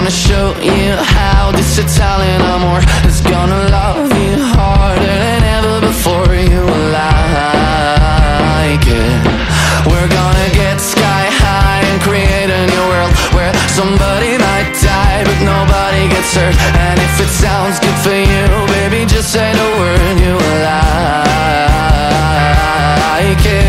gonna show you how this Italian amor is gonna love you harder than ever before. You will like it. We're gonna get sky high and create a new world where somebody might die but nobody gets hurt. And if it sounds good for you, baby, just say the word. You will like it.